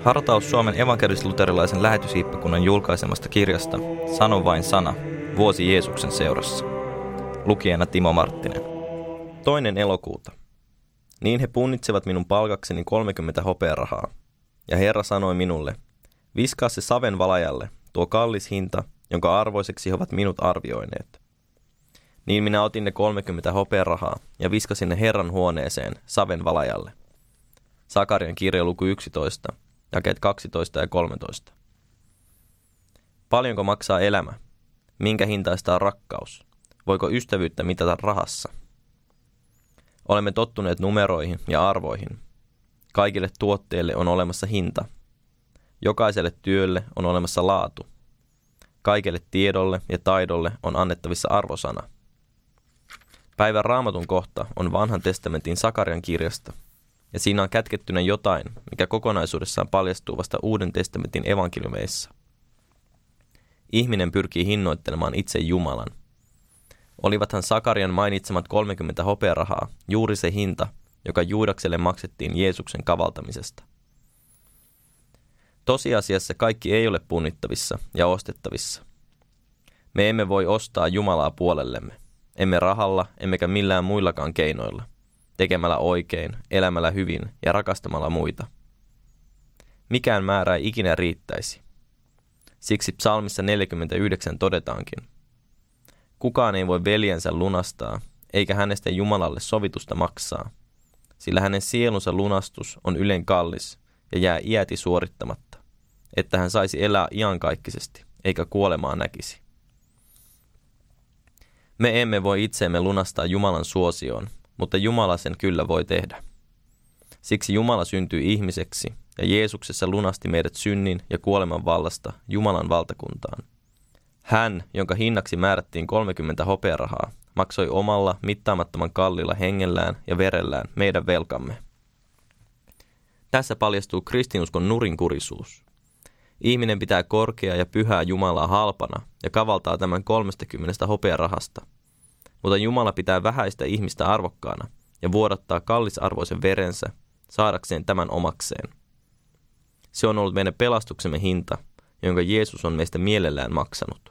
Hartaus Suomen evankelis-luterilaisen lähetyshiippakunnan julkaisemasta kirjasta Sano vain sana, vuosi Jeesuksen seurassa. Lukijana Timo Marttinen. 2. elokuuta. Niin he punnitsevat minun palkakseni 30 hopearahaa. Ja Herra sanoi minulle, viskaa se saven valajalle, tuo kallis hinta, jonka arvoiseksi he ovat minut arvioineet. Niin minä otin ne 30 hopearahaa ja viskasin ne Herran huoneeseen saven valajalle. Sakarian kirja luku 11, jakeet 12 ja 13. Paljonko maksaa elämä? Minkä hintaista on rakkaus? Voiko ystävyyttä mitata rahassa? Olemme tottuneet numeroihin ja arvoihin. Kaikille tuotteille on olemassa hinta. Jokaiselle työlle on olemassa laatu. Kaikelle tiedolle ja taidolle on annettavissa arvosana. Päivän Raamatun kohta on Vanhan testamentin Sakarian kirjasta, ja siinä on kätkettynä jotain, mikä kokonaisuudessaan paljastuu vasta Uuden testamentin evankeliumeissa. Ihminen pyrkii hinnoittelemaan itse Jumalan. Olivathan Sakarian mainitsemat 30 hopearahaa juuri se hinta, joka Juudakselle maksettiin Jeesuksen kavaltamisesta. Tosiasiassa kaikki ei ole punnittavissa ja ostettavissa. Me emme voi ostaa Jumalaa puolellemme, emme rahalla, emmekä millään muillakaan keinoilla, tekemällä oikein, elämällä hyvin ja rakastamalla muita. Mikään määrä ei ikinä riittäisi. Siksi psalmissa 49 todetaankin, kukaan ei voi veljensä lunastaa, eikä hänestä Jumalalle sovitusta maksaa, sillä hänen sielunsa lunastus on ylen kallis ja jää iäti suorittamatta, että hän saisi elää iankaikkisesti, eikä kuolemaa näkisi. Me emme voi itseemme lunastaa Jumalan suosioon, mutta Jumala sen kyllä voi tehdä. Siksi Jumala syntyi ihmiseksi ja Jeesuksessa lunasti meidät synnin ja kuoleman vallasta Jumalan valtakuntaan. Hän, jonka hinnaksi määrättiin 30 hopearahaa, maksoi omalla mittaamattoman kalliilla hengellään ja verellään meidän velkamme. Tässä paljastuu kristinuskon nurinkurisuus. Ihminen pitää korkeaa ja pyhää Jumalaa halpana ja kavaltaa tämän 30 hopearahasta. Mutta Jumala pitää vähäistä ihmistä arvokkaana ja vuodattaa kallisarvoisen verensä saadakseen tämän omakseen. Se on ollut meidän pelastuksemme hinta, jonka Jeesus on meistä mielellään maksanut.